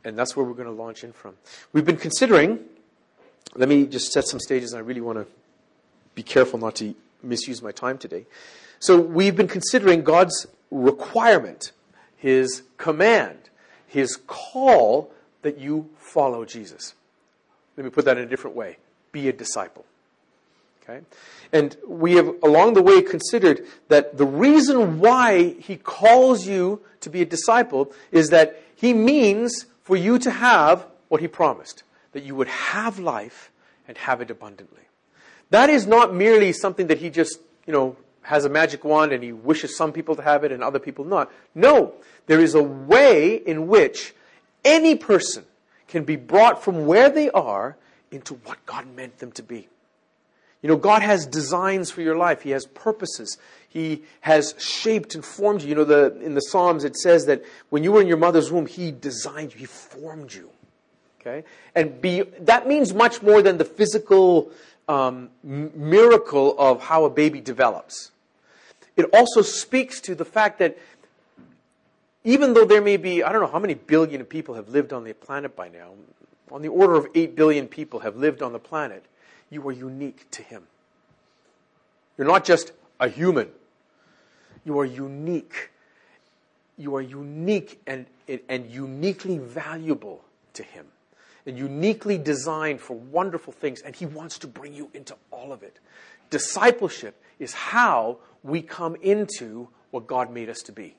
And that's where we're going to launch in from. We've been considering, let me just set some stages, and I really want to be careful not to misuse my time today. So we've been considering God's requirement, His command, His call that you follow Jesus. Let me put that in a different way. Be a disciple. Okay? And we have, along the way, considered that the reason why He calls you to be a disciple is that He means for you to have what He promised, that you would have life and have it abundantly. That is not merely something that He just, has a magic wand and He wishes some people to have it and other people not. No, there is a way in which any person can be brought from where they are into what God meant them to be. God has designs for your life. He has purposes. He has shaped and formed you. In the Psalms it says that when you were in your mother's womb, He designed you. He formed you. Okay? And that means much more than the physical miracle of how a baby develops. It also speaks to the fact that even though there may be, I don't know how many billion people have lived on the planet by now, on the order of 8 billion people have lived on the planet, you are unique to Him. You're not just a human. You are unique. You are unique and uniquely valuable to Him. And uniquely designed for wonderful things. And He wants to bring you into all of it. Discipleship is how we come into what God made us to be.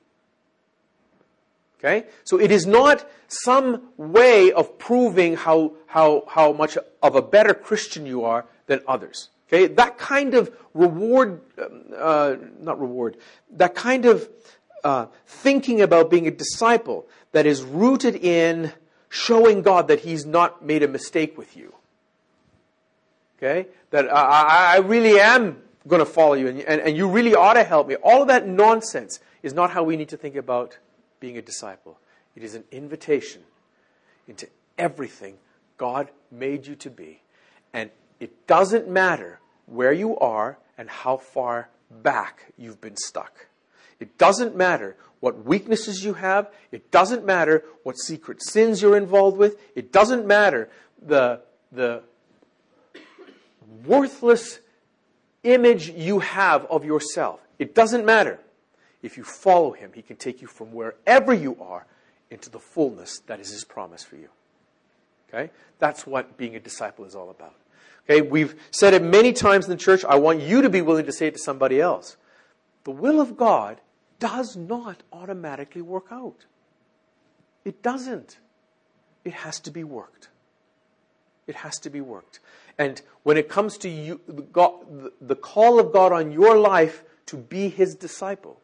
Okay? So it is not some way of proving how much of a better Christian you are than others. Okay? That kind of that kind of thinking about being a disciple that is rooted in showing God that He's not made a mistake with you. Okay? That I really am going to follow you and you really ought to help me. All of that nonsense is not how we need to think about being a disciple. It is an invitation into everything God made you to be. And it doesn't matter where you are and how far back you've been stuck. It doesn't matter what weaknesses you have. It doesn't matter what secret sins you're involved with. It doesn't matter the worthless image you have of yourself. It doesn't matter. If you follow Him, He can take you from wherever you are into the fullness that is His promise for you. Okay? That's what being a disciple is all about. Okay? We've said it many times in the church. I want you to be willing to say it to somebody else. The will of God does not automatically work out. It doesn't. It has to be worked. It has to be worked. And when it comes to you, the call of God on your life to be His disciple,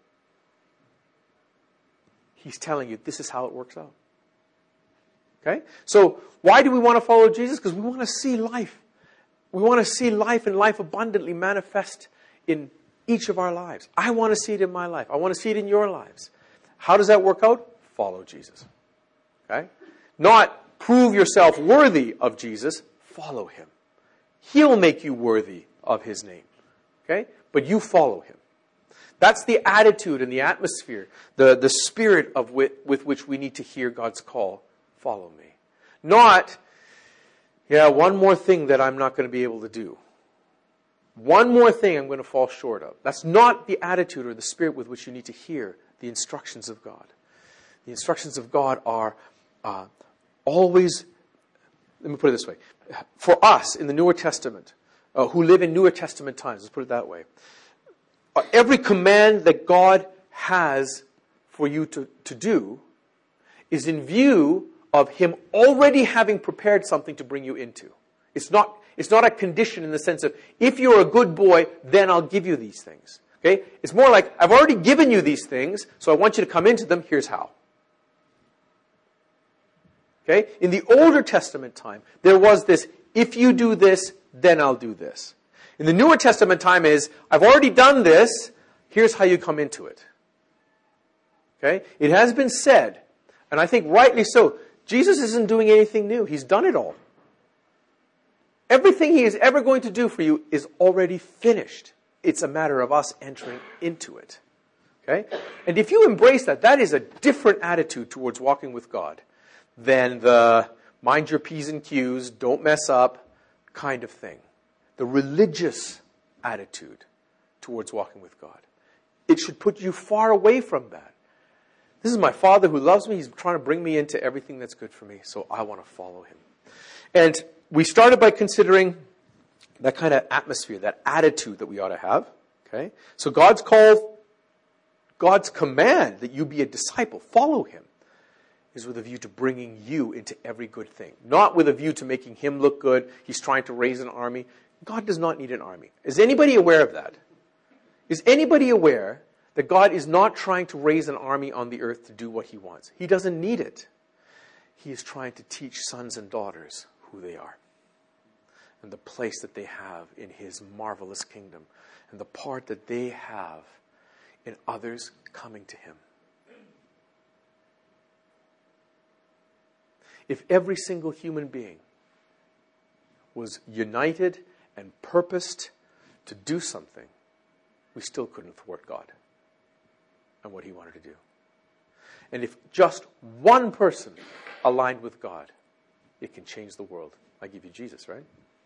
He's telling you this is how it works out. Okay? So why do we want to follow Jesus? Because we want to see life. We want to see life and life abundantly manifest in each of our lives. I want to see it in my life. I want to see it in your lives. How does that work out? Follow Jesus. Okay? Not prove yourself worthy of Jesus. Follow Him. He'll make you worthy of His name. Okay? But you follow Him. That's the attitude and the atmosphere, the spirit with which we need to hear God's call. Follow me. Not, one more thing that I'm not going to be able to do. One more thing I'm going to fall short of. That's not the attitude or the spirit with which you need to hear the instructions of God. The instructions of God are always, let me put it this way. For us in the Newer Testament, who live in Newer Testament times, let's put it that way. Every command that God has for you to do is in view of Him already having prepared something to bring you into. It's not a condition in the sense of, if you're a good boy, then I'll give you these things. Okay? It's more like, I've already given you these things, so I want you to come into them, here's how. Okay? In the Older Testament time, there was this, if you do this, then I'll do this. In the Newer Testament time is, I've already done this, here's how you come into it. Okay? It has been said, and I think rightly so, Jesus isn't doing anything new. He's done it all. Everything He is ever going to do for you is already finished. It's a matter of us entering into it. Okay? And if you embrace that, that is a different attitude towards walking with God. than the mind your P's and Q's, don't mess up kind of thing. The religious attitude towards walking with God. It should put you far away from that. This is my Father who loves me. He's trying to bring me into everything that's good for me, so I want to follow him. And we started by considering that kind of atmosphere, that attitude that we ought to have. Okay? So God's call, God's command that you be a disciple, follow him, is with a view to bringing you into every good thing. Not with a view to making him look good. He's trying to raise an army. God does not need an army. Is anybody aware of that? Is anybody aware that God is not trying to raise an army on the earth to do what he wants? He doesn't need it. He is trying to teach sons and daughters who they are and the place that they have in his marvelous kingdom and the part that they have in others coming to him. If every single human being was united and purposed to do something, we still couldn't thwart God and what he wanted to do. And if just one person aligned with God, it can change the world. I give you Jesus, right?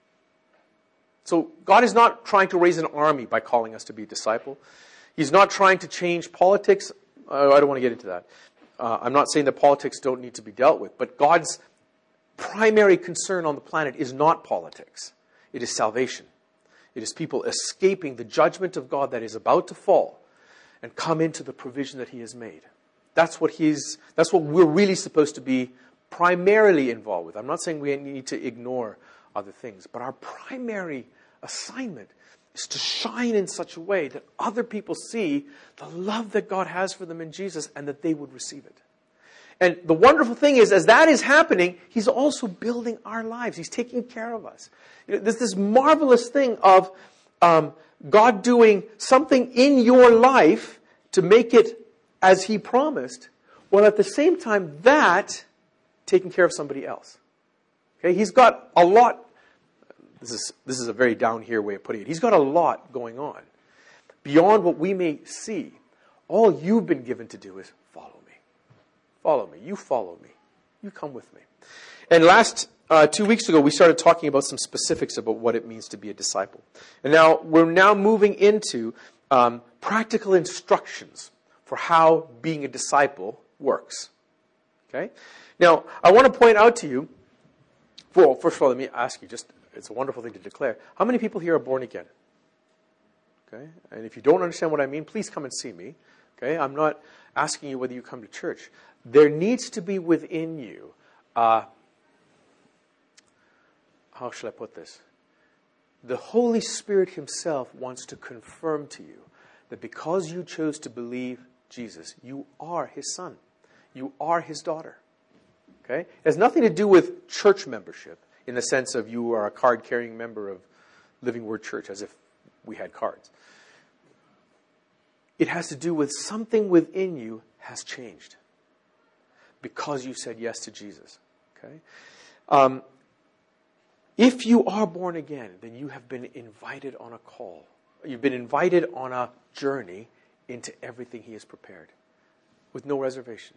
So God is not trying to raise an army by calling us to be a disciple. He's not trying to change politics. I don't want to get into that. I'm not saying that politics don't need to be dealt with, but God's primary concern on the planet is not politics. It is salvation. It is people escaping the judgment of God that is about to fall and come into the provision that he has made. That's what we're really supposed to be primarily involved with. I'm not saying we need to ignore other things, but our primary assignment is to shine in such a way that other people see the love that God has for them in Jesus and that they would receive it. And the wonderful thing is, as that is happening, he's also building our lives. He's taking care of us. There's this marvelous thing of God doing something in your life to make it as he promised, while at the same time that taking care of somebody else. Okay, he's got a lot. This is a very down here way of putting it. He's got a lot going on beyond what we may see. All you've been given to do is follow me. Follow me. You follow me. You come with me. And last 2 weeks ago, we started talking about some specifics about what it means to be a disciple. And now we're moving into practical instructions for how being a disciple works. Okay? Now, I want to point out to you, well, first of all, let me ask you, it's a wonderful thing to declare. How many people here are born again? Okay? And if you don't understand what I mean, please come and see me. Okay? I'm not asking you whether you come to church. There needs to be within you, how shall I put this? The Holy Spirit himself wants to confirm to you that because you chose to believe Jesus, you are his son. You are his daughter. Okay? It has nothing to do with church membership in the sense of you are a card-carrying member of Living Word Church, as if we had cards. It has to do with something within you has changed because you said yes to Jesus. Okay? If you are born again, then you have been invited on a call. You've been invited on a journey into everything he has prepared with no reservation.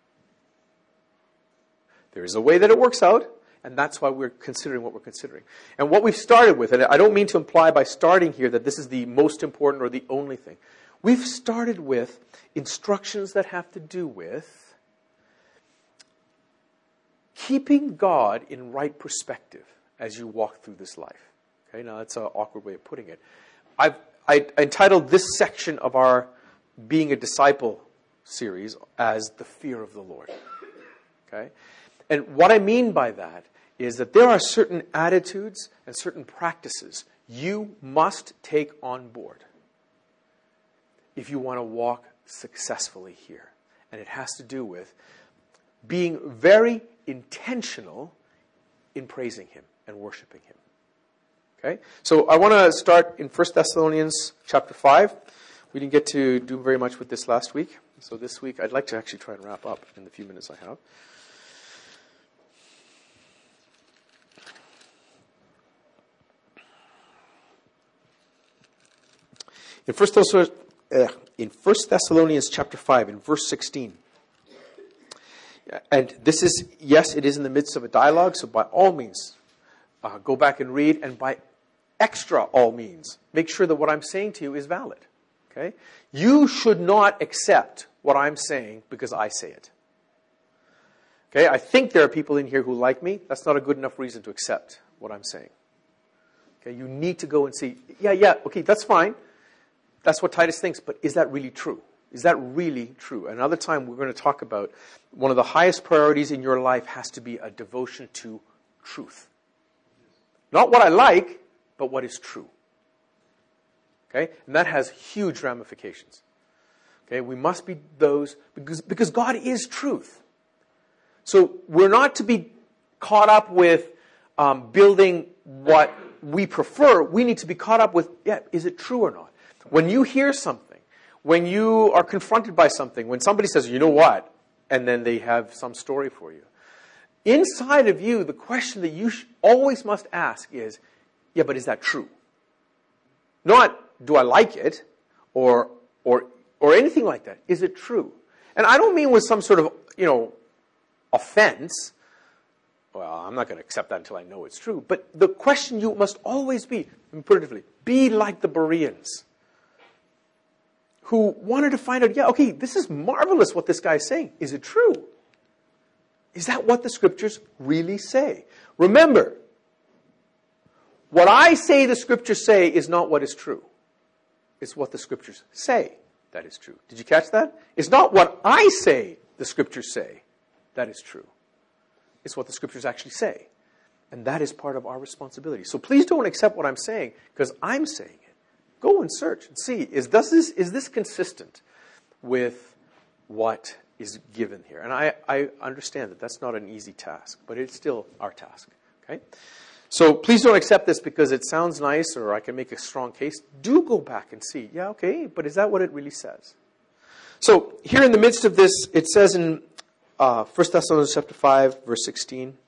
There is a way that it works out, and that's why we're considering what we're considering. And what we've started with, and I don't mean to imply by starting here that this is the most important or the only thing. We've started with instructions that have to do with keeping God in right perspective as you walk through this life. Okay, now that's an awkward way of putting it. I entitled this section of our Being a Disciple series as The Fear of the Lord. Okay? And what I mean by that is that there are certain attitudes and certain practices you must take on board if you want to walk successfully here. And it has to do with being very intentional in praising him and worshiping him. Okay? So I want to start in 1 Thessalonians chapter 5. We didn't get to do very much with this last week. So this week I'd like to actually try and wrap up in the few minutes I have. In 1 Thessalonians chapter 5, in verse 16, And this is, yes, it is in the midst of a dialogue, so by all means, go back and read, and by extra all means, make sure that what I'm saying to you is valid. Okay? You should not accept what I'm saying because I say it. Okay? I think there are people in here who like me. That's not a good enough reason to accept what I'm saying. Okay? You need to go and see, okay, that's fine. That's what Titus thinks, but is that really true? Is that really true? Another time we're going to talk about one of the highest priorities in your life has to be a devotion to truth. Not what I like, but what is true. Okay? And that has huge ramifications. Okay? We must be those, because God is truth. So we're not to be caught up with building what we prefer. We need to be caught up with, is it true or not? When you hear something, when you are confronted by something, when somebody says, you know what, and then they have some story for you, inside of you, the question that you always must ask is, but is that true? Not, do I like it, or anything like that. Is it true? And I don't mean with some sort of, offense. Well, I'm not going to accept that until I know it's true. But the question you must always be, let me put it differently, be like the Bereans, who wanted to find out, this is marvelous what this guy is saying. Is it true? Is that what the Scriptures really say? Remember, what I say the Scriptures say is not what is true. It's what the Scriptures say that is true. Did you catch that? It's not what I say the Scriptures say that is true. It's what the Scriptures actually say. And that is part of our responsibility. So please don't accept what I'm saying because I'm saying it. Go and search and see, is this consistent with what is given here? And I understand that that's not an easy task, but it's still our task. Okay? So please don't accept this because it sounds nice or I can make a strong case. Do go back and see, but is that what it really says? So here in the midst of this, it says in 1 Thessalonians chapter 5, verse 16,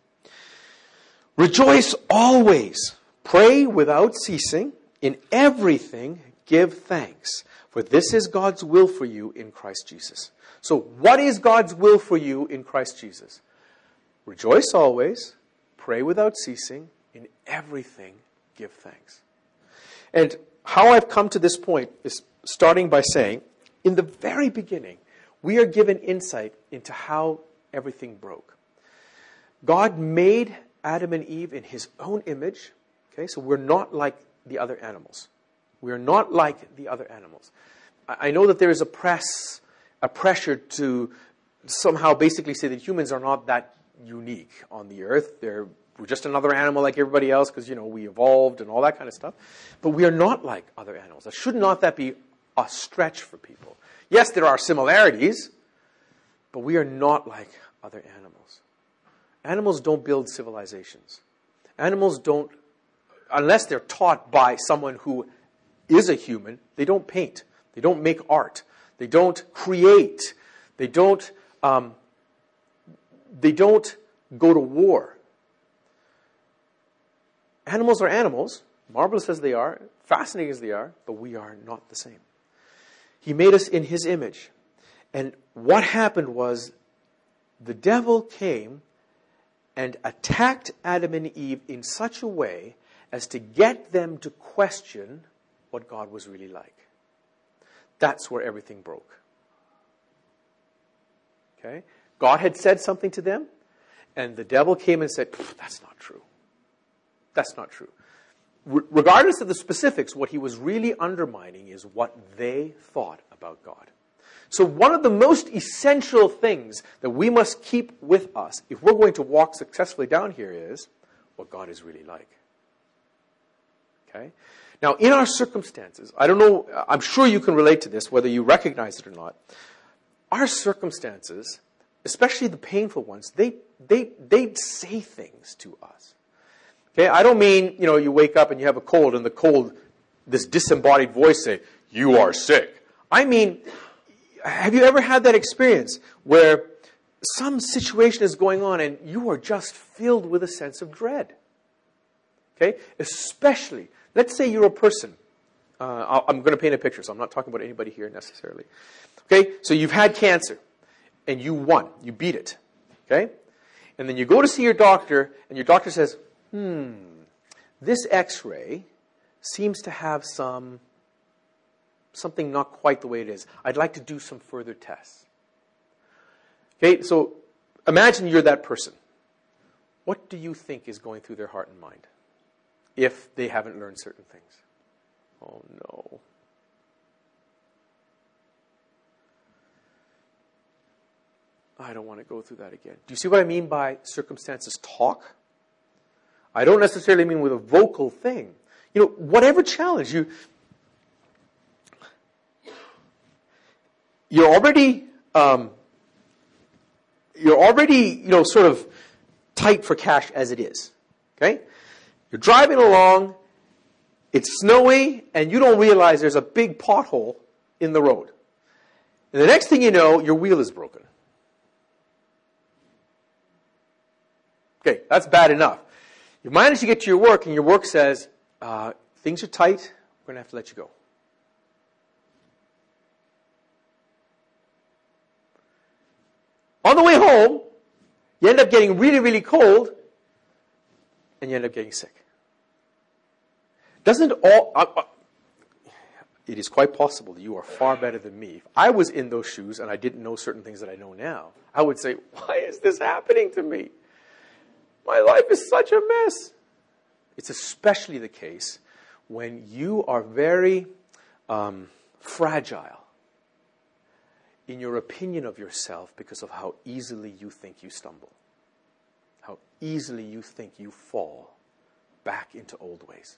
rejoice always, pray without ceasing, in everything give thanks, for this is God's will for you in Christ Jesus. So what is God's will for you in Christ Jesus? Rejoice always, pray without ceasing, in everything give thanks. And how I've come to this point is starting by saying, in the very beginning, we are given insight into how everything broke. God made Adam and Eve in His own image. Okay, so we're not like the other animals. We are not like the other animals. I know that there is a pressure to somehow basically say that humans are not that unique on the earth. We're just another animal like everybody else because, we evolved and all that kind of stuff. But we are not like other animals. Should not that be a stretch for people? Yes, there are similarities, but we are not like other animals. Animals don't build civilizations. Animals don't, unless they're taught by someone who is a human, they don't paint. They don't make art. They don't create. They don't go to war. Animals are animals, marvelous as they are, fascinating as they are, but we are not the same. He made us in His image. And what happened was the devil came and attacked Adam and Eve in such a way as to get them to question what God was really like. That's where everything broke. Okay? God had said something to them, and the devil came and said, that's not true. That's not true. Regardless of the specifics, what he was really undermining is what they thought about God. So one of the most essential things that we must keep with us if we're going to walk successfully down here is what God is really like. Okay? Now, in our circumstances, I don't know, I'm sure you can relate to this, whether you recognize it or not. Our circumstances, especially the painful ones, they say things to us. Okay? I don't mean, you wake up and you have a cold and the cold, this disembodied voice say, you are sick. I mean, have you ever had that experience where some situation is going on and you are just filled with a sense of dread? Okay? Especially, let's say you're a person. I'm going to paint a picture, so I'm not talking about anybody here necessarily. Okay? So you've had cancer and you won. You beat it. Okay? And then you go to see your doctor, and your doctor says, this x-ray seems to have something not quite the way it is. I'd like to do some further tests. Okay, so imagine you're that person. What do you think is going through their heart and mind if they haven't learned certain things? Oh no. I don't want to go through that again. Do you see what I mean by circumstances talk? I don't necessarily mean with a vocal thing. You know, whatever challenge you're already sort of tight for cash as it is. Okay? You're driving along, it's snowy, and you don't realize there's a big pothole in the road. And the next thing you know, your wheel is broken. Okay, that's bad enough. You manage to get to your work, and your work says, things are tight, we're going to have to let you go. On the way home, you end up getting really, really cold, and you end up getting sick. It is quite possible that you are far better than me. If I was in those shoes and I didn't know certain things that I know now, I would say, why is this happening to me? My life is such a mess. It's especially the case when you are very fragile in your opinion of yourself because of how easily you think you stumble, how easily you think you fall back into old ways.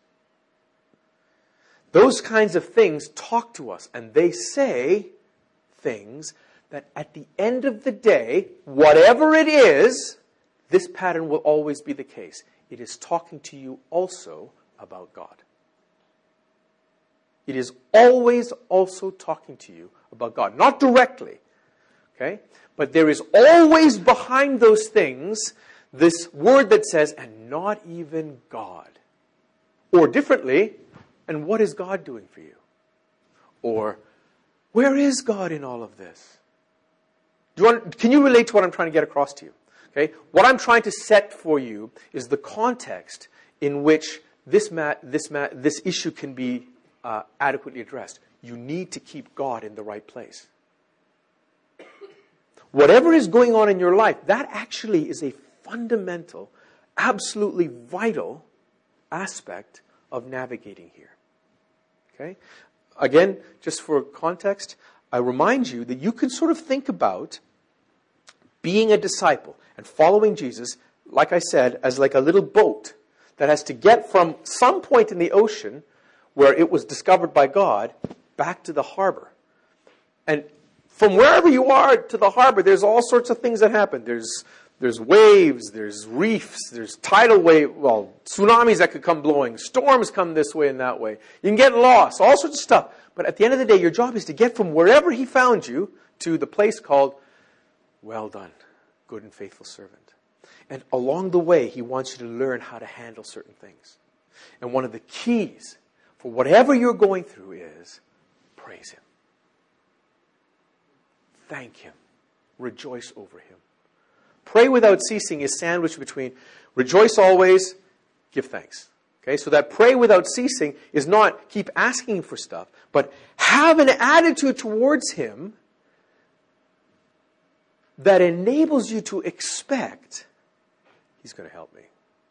Those kinds of things talk to us, and they say things that at the end of the day, whatever it is, this pattern will always be the case. It is talking to you also about God. It is always also talking to you about God. Not directly, okay? But there is always behind those things this word that says, and not even God. Or differently, and what is God doing for you? Or, where is God in all of this? Can you relate to what I'm trying to get across to you? Okay? What I'm trying to set for you is the context in which this issue can be adequately addressed. You need to keep God in the right place. Whatever is going on in your life, that actually is a fundamental, absolutely vital aspect of navigating here. Okay? Again, just for context, I remind you that you can sort of think about being a disciple and following Jesus, like I said, as like a little boat that has to get from some point in the ocean where it was discovered by God back to the harbor. And from wherever you are to the harbor, there's all sorts of things that happen. There's waves, there's reefs, there's tidal wave, tsunamis that could come blowing, storms come this way and that way. You can get lost, all sorts of stuff. But at the end of the day, your job is to get from wherever he found you to the place called, well done, good and faithful servant. And along the way, he wants you to learn how to handle certain things. And one of the keys for whatever you're going through is praise him. Thank him. Rejoice over him. Pray without ceasing is sandwiched between rejoice always, give thanks. Okay, so that pray without ceasing is not keep asking for stuff, but have an attitude towards him that enables you to expect he's going to help me.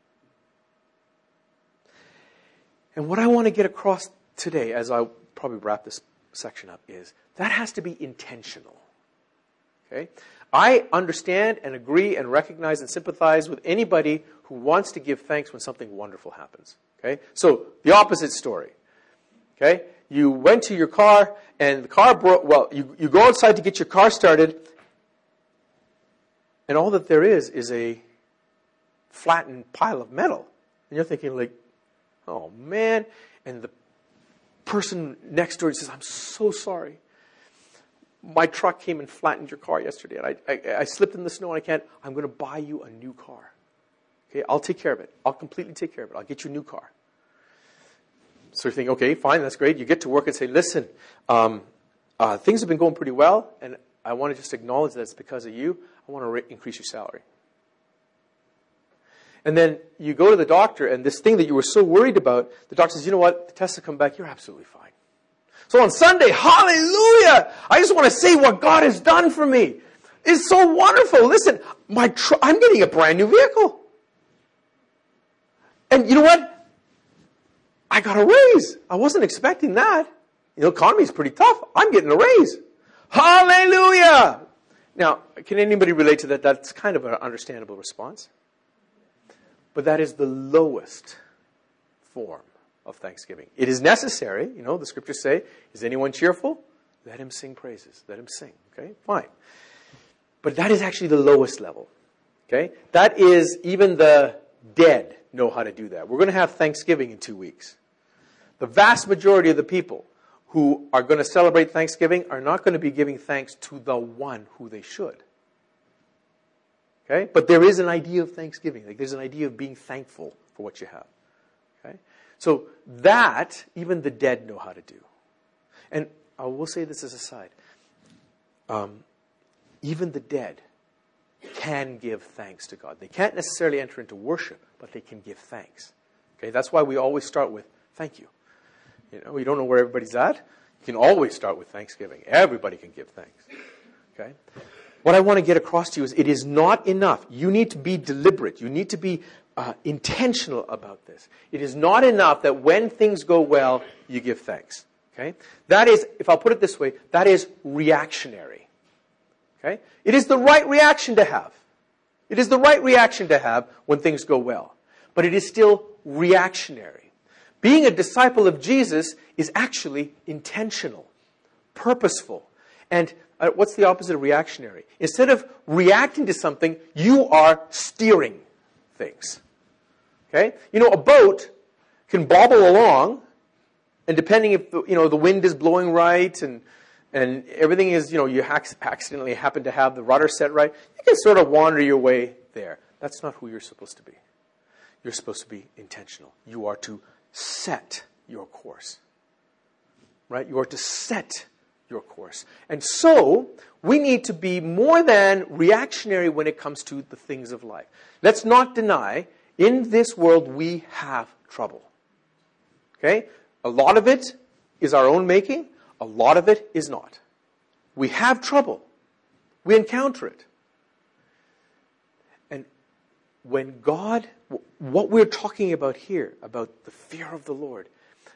And what I want to get across today, as I'll probably wrap this section up, is that has to be intentional. Okay? I understand and agree and recognize and sympathize with anybody who wants to give thanks when something wonderful happens. Okay? So, the opposite story. Okay? You went to your car and the car broke. You go outside to get your car started, and all that there is a flattened pile of metal. And you're thinking like, oh man. And the person next door says, I'm so sorry. My truck came and flattened your car yesterday, and I slipped in the snow, and I'm going to buy you a new car. Okay, I'll take care of it. I'll completely take care of it. I'll get you a new car. So you're thinking, okay, fine, that's great. You get to work and say, listen, things have been going pretty well, and I want to just acknowledge that it's because of you. I want to increase your salary. And then you go to the doctor, and this thing that you were so worried about, the doctor says, you know what, the tests have come back, you're absolutely fine. So on Sunday, hallelujah, I just want to say what God has done for me. It's so wonderful. Listen, I'm getting a brand new vehicle. And you know what? I got a raise. I wasn't expecting that. Economy is pretty tough. I'm getting a raise. Hallelujah! Now, can anybody relate to that? That's kind of an understandable response. But that is the lowest form of thanksgiving. It is necessary. The scriptures say, is anyone cheerful? Let him sing praises. Let him sing. Okay, fine. But that is actually the lowest level. Okay? That is, even the dead know how to do that. We're going to have Thanksgiving in 2 weeks. The vast majority of the people who are going to celebrate Thanksgiving are not going to be giving thanks to the one who they should. Okay? But there is an idea of Thanksgiving. There's an idea of being thankful for what you have. Okay? So that, even the dead know how to do. And I will say this as a side. Even the dead can give thanks to God. They can't necessarily enter into worship, but they can give thanks. Okay? That's why we always start with thank you. You don't know where everybody's at. You can always start with thanksgiving. Everybody can give thanks. Okay? What I want to get across to you is it is not enough. You need to be deliberate. You need to be intentional about this. It is not enough that when things go well, you give thanks. Okay? That is, if I'll put it this way, that is reactionary. Okay? It is the right reaction to have. It is the right reaction to have when things go well. But it is still reactionary. Being a disciple of Jesus is actually intentional, purposeful. And what's the opposite of reactionary? Instead of reacting to something, you are steering things. Okay? A boat can bobble along, and depending if the wind is blowing right and everything is, you accidentally happen to have the rudder set right, you can sort of wander your way there. That's not who you're supposed to be. You're supposed to be intentional. You are to set your course. Right? You are to set your course. And so, we need to be more than reactionary when it comes to the things of life. Let's not deny, in this world we have trouble. Okay? A lot of it is our own making. A lot of it is not. We have trouble. We encounter it. And when God, what we're talking about here, about the fear of the Lord,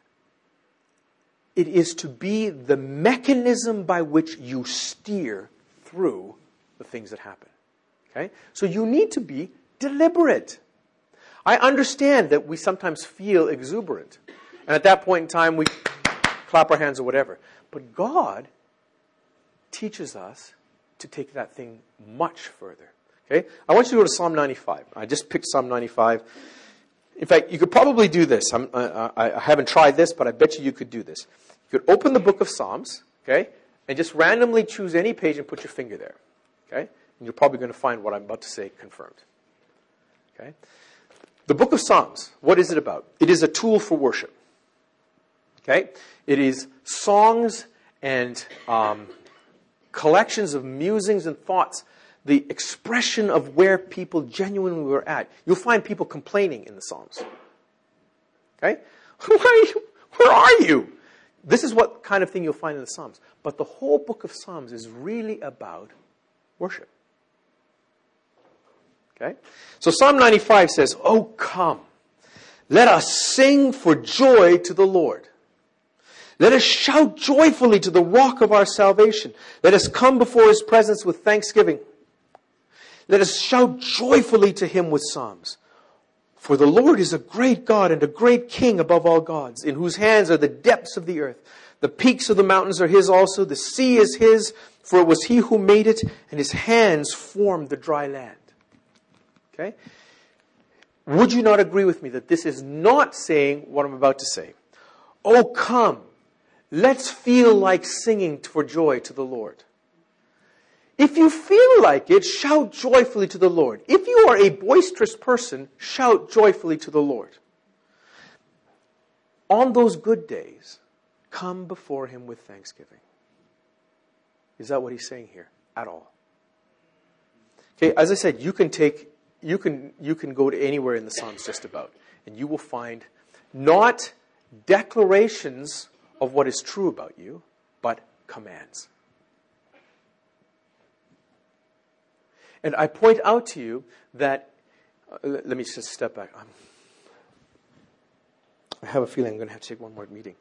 it is to be the mechanism by which you steer through the things that happen. Okay? So you need to be deliberate. I understand that we sometimes feel exuberant. And at that point in time, we clap our hands or whatever. But God teaches us to take that thing much further. Okay? I want you to go to Psalm 95. I just picked Psalm 95. In fact, you could probably do this. I haven't tried this, but I bet you could do this. You could open the book of Psalms, okay, and just randomly choose any page and put your finger there. Okay? And you're probably going to find what I'm about to say confirmed. Okay? The book of Psalms, what is it about? It is a tool for worship. Okay? It is songs and collections of musings and thoughts, the expression of where people genuinely were at. You'll find people complaining in the Psalms. Okay? Where are you? This is what kind of thing you'll find in the Psalms. But the whole book of Psalms is really about worship. Okay? So Psalm 95 says, "Oh, come, let us sing for joy to the Lord. Let us shout joyfully to the rock of our salvation. Let us come before his presence with thanksgiving. Let us shout joyfully to him with psalms. For the Lord is a great God and a great King above all gods, in whose hands are the depths of the earth. The peaks of the mountains are his also. The sea is his, for it was he who made it, and his hands formed the dry land." Okay? Would you not agree with me that this is not saying what I'm about to say? Oh, come, let's feel like singing for joy to the Lord. If you feel like it, shout joyfully to the Lord. If you are a boisterous person, shout joyfully to the Lord. On those good days, come before him with thanksgiving. Is that what he's saying here? At all? Okay, as I said, you can go to anywhere in the Psalms just about, and you will find not declarations of what is true about you, but commands. And I point out to you that, let me just step back. I have a feeling I'm going to have to take one more meeting.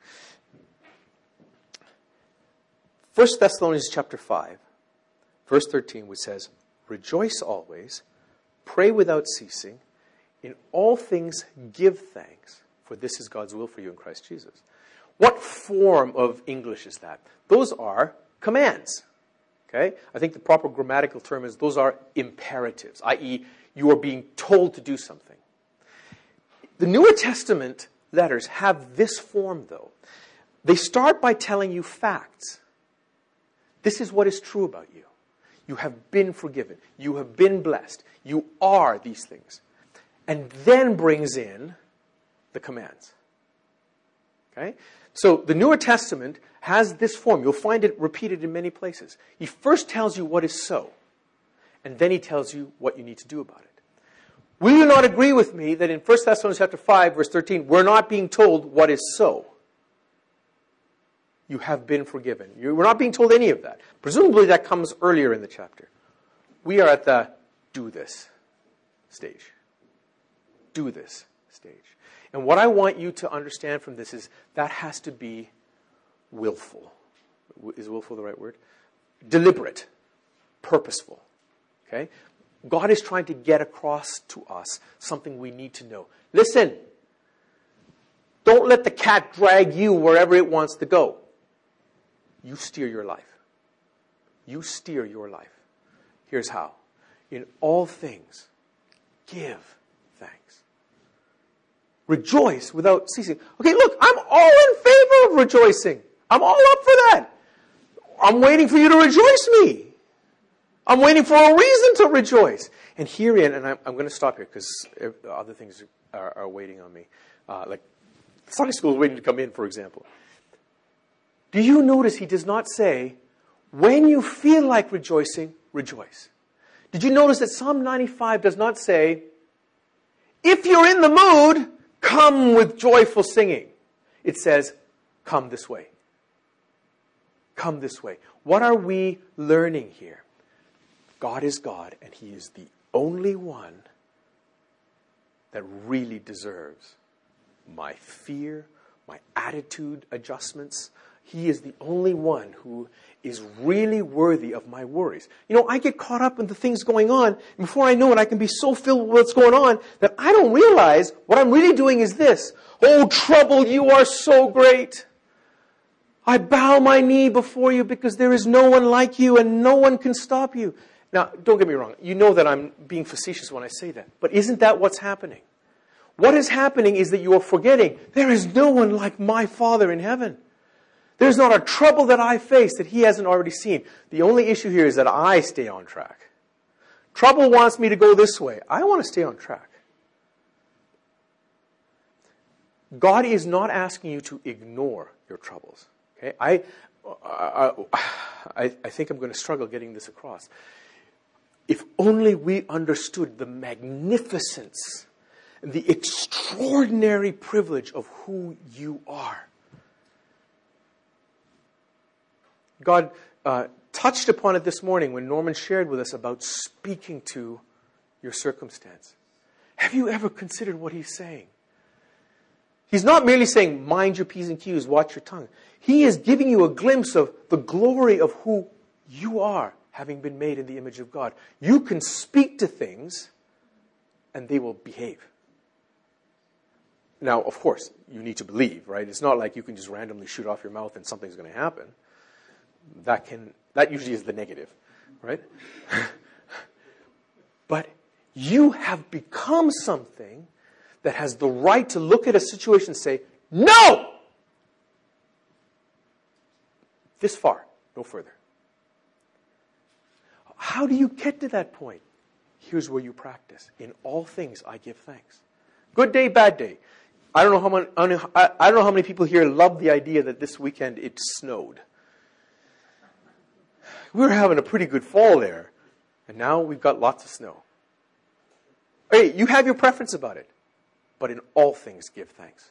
1 Thessalonians chapter 5, verse 13, which says, "Rejoice always, pray without ceasing, in all things give thanks, for this is God's will for you in Christ Jesus." What form of English is that? Those are commands. Okay? I think the proper grammatical term is those are imperatives, i.e., you are being told to do something. The Newer Testament letters have this form, though. They start by telling you facts. This is what is true about you. You have been forgiven. You have been blessed. You are these things. And then brings in the commands. Okay? So the Newer Testament has this form. You'll find it repeated in many places. He first tells you what is so, and then he tells you what you need to do about it. Will you not agree with me that in 1 Thessalonians chapter 5, verse 13, we're not being told what is so? You have been forgiven. We're not being told any of that. Presumably that comes earlier in the chapter. We are at the do this stage. Do this stage. And what I want you to understand from this is that has to be willful. Is willful the right word? Deliberate. Purposeful. Okay? God is trying to get across to us something we need to know. Listen. Don't let the cat drag you wherever it wants to go. You steer your life. You steer your life. Here's how. In all things, give thanks. Rejoice without ceasing. Okay, look, I'm all in favor of rejoicing. I'm all up for that. I'm waiting for you to rejoice me. I'm waiting for a reason to rejoice. And herein, and I'm going to stop here because other things are waiting on me. Like Sunday school is waiting to come in, for example. Do you notice he does not say, when you feel like rejoicing, rejoice? Did you notice that Psalm 95 does not say, if you're in the mood, come with joyful singing? It says, come this way. Come this way. What are we learning here? God is God, and he is the only one that really deserves my fear, my attitude adjustments. He is the only one who is really worthy of my worries. You know, I get caught up in the things going on, and before I know it, I can be so filled with what's going on that I don't realize what I'm really doing is this. Oh, trouble, you are so great. I bow my knee before you because there is no one like you and no one can stop you. Now, don't get me wrong. You know that I'm being facetious when I say that. But isn't that what's happening? What is happening is that you are forgetting there is no one like my Father in heaven. There's not a trouble that I face that he hasn't already seen. The only issue here is that I stay on track. Trouble wants me to go this way. I want to stay on track. God is not asking you to ignore your troubles. Okay? I think I'm going to struggle getting this across. If only we understood the magnificence and the extraordinary privilege of who you are. God touched upon it this morning when Norman shared with us about speaking to your circumstance. Have you ever considered what he's saying? He's not merely saying, mind your P's and Q's, watch your tongue. He is giving you a glimpse of the glory of who you are, having been made in the image of God. You can speak to things, and they will behave. Now, of course, you need to believe, right? It's not like you can just randomly shoot off your mouth and something's going to happen. That usually is the negative, right? But you have become something that has the right to look at a situation and say, no! This far, no further. How do you get to that point? Here's where you practice. In all things, I give thanks. Good day, bad day. I don't know how many people here love the idea that this weekend it snowed. We were having a pretty good fall there. And now we've got lots of snow. Hey, you have your preference about it. But in all things, give thanks.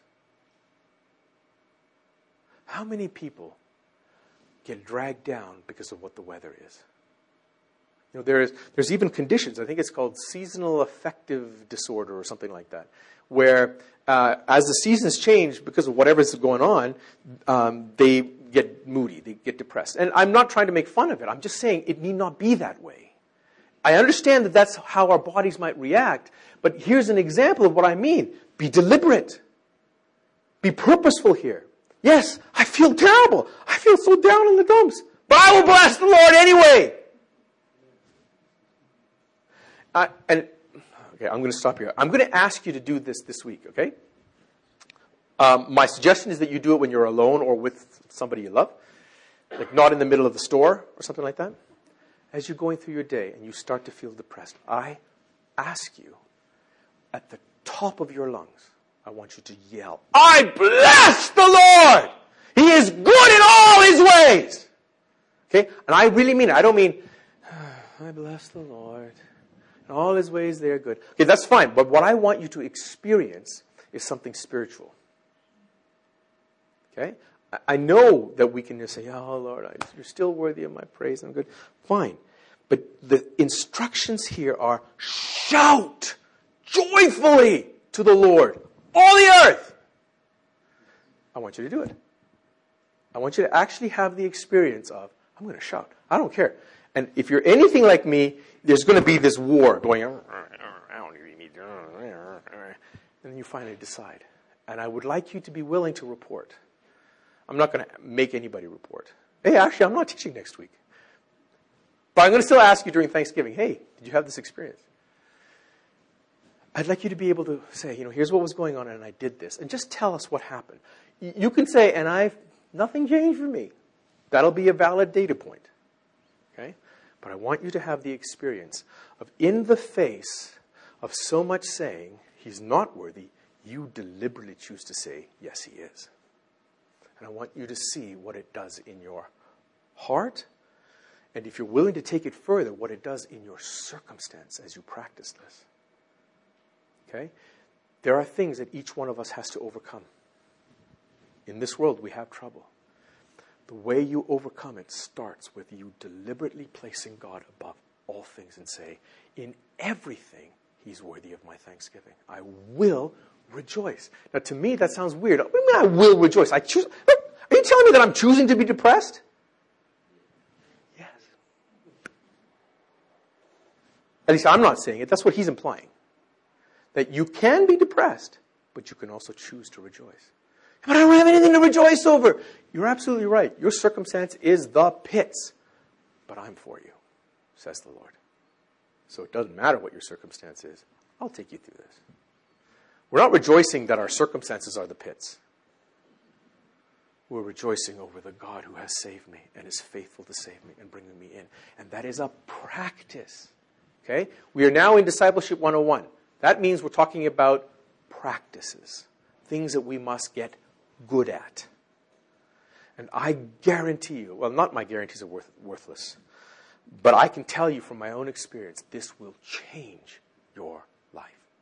How many people get dragged down because of what the weather is? You know, there's even conditions. I think it's called seasonal affective disorder or something like that, where as the seasons change, because of whatever's going on, they get moody, they get depressed. And I'm not trying to make fun of it. I'm just saying it need not be that way. I understand that that's how our bodies might react, but here's an example of what I mean. Be deliberate. Be purposeful here. Yes, I feel terrible. I feel so down in the dumps. But I will bless the Lord anyway. Okay, I'm going to stop here. I'm going to ask you to do this week, okay? My suggestion is that you do it when you're alone or with somebody you love. Like not in the middle of the store or something like that. As you're going through your day and you start to feel depressed, I ask you, at the top of your lungs, I want you to yell, I bless the Lord! He is good in all His ways! Okay? And I really mean it. I don't mean, I bless the Lord. In all His ways, they are good. Okay, that's fine. But what I want you to experience is something spiritual. Okay? I know that we can just say, oh, Lord, you're still worthy of my praise. I'm good. Fine. But the instructions here are shout joyfully to the Lord, all the earth. I want you to do it. I want you to actually have the experience of, I'm going to shout. I don't care. And if you're anything like me, there's going to be this war going on. And then you finally decide. And I would like you to be willing to report. I'm not going to make anybody report. Hey, actually, I'm not teaching next week. But I'm going to still ask you during Thanksgiving, hey, did you have this experience? I'd like you to be able to say, here's what was going on and I did this. And just tell us what happened. You can say, nothing changed for me. That'll be a valid data point. Okay? But I want you to have the experience of, in the face of so much saying He's not worthy, you deliberately choose to say, yes, He is. And I want you to see what it does in your heart, and if you're willing to take it further, what it does in your circumstance as you practice this. Okay? There are things that each one of us has to overcome. In this world, we have trouble. The way you overcome it starts with you deliberately placing God above all things and say, in everything, He's worthy of my thanksgiving. I will rejoice. Now, to me, that sounds weird. What do you mean I will rejoice? Are you telling me that I'm choosing to be depressed? Yes. At least I'm not saying it. That's what he's implying. That you can be depressed, but you can also choose to rejoice. But I don't have anything to rejoice over. You're absolutely right. Your circumstance is the pits. But I'm for you, says the Lord. So it doesn't matter what your circumstance is. I'll take you through this. We're not rejoicing that our circumstances are the pits. We're rejoicing over the God who has saved me and is faithful to save me and bringing me in. And that is a practice. Okay? We are now in Discipleship 101. That means we're talking about practices. Things that we must get good at. And I guarantee you, well, not my guarantees are worthless, but I can tell you from my own experience, this will change your life.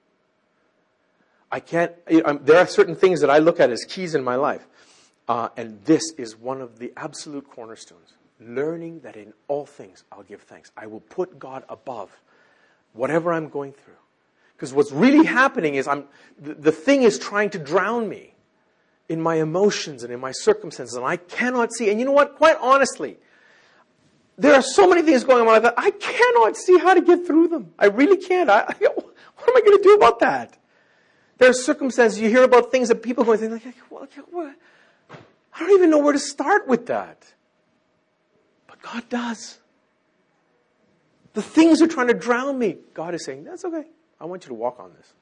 There are certain things that I look at as keys in my life. And this is one of the absolute cornerstones. Learning that in all things I'll give thanks. I will put God above whatever I'm going through. Because what's really happening is the thing is trying to drown me in my emotions and in my circumstances. And I cannot see. And you know what? Quite honestly, there are so many things going on in my life that I cannot see how to get through them. I really can't. What am I going to do about that? There are circumstances, you hear about things that people are going to think, what? I don't even know where to start with that. But God does. The things are trying to drown me. God is saying, that's okay. I want you to walk on this.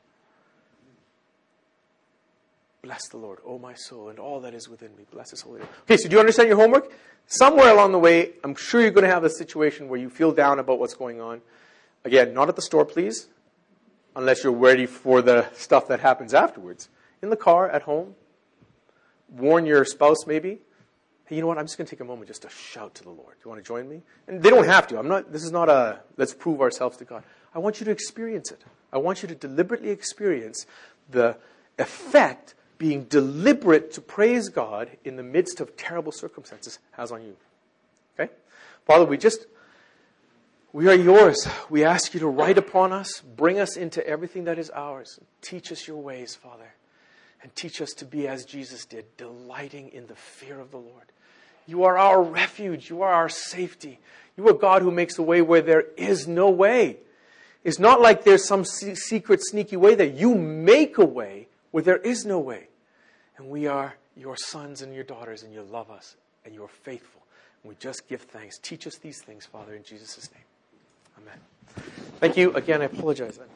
Bless the Lord, O my soul, and all that is within me. Bless His holy name. Okay, so do you understand your homework? Somewhere along the way, I'm sure you're going to have a situation where you feel down about what's going on. Again, not at the store, please. Unless you're ready for the stuff that happens afterwards. In the car, at home. Warn your spouse, maybe. hey, you know what? I'm just going to take a moment just to shout to the Lord. Do you want to join me? And they don't have to. This is not a, let's prove ourselves to God. I want you to experience it. I want you to deliberately experience the effect being deliberate to praise God in the midst of terrible circumstances has on you. Okay? Father, we are yours. We ask you to write upon us, bring us into everything that is ours. Teach us your ways, Father. And teach us to be as Jesus did, delighting in the fear of the Lord. You are our refuge. You are our safety. You are God who makes a way where there is no way. It's not like there's some secret, sneaky way there. You make a way where there is no way. And we are your sons and your daughters, and you love us, and you are faithful. And we just give thanks. Teach us these things, Father, in Jesus' name. Amen. Thank you. Again, I apologize.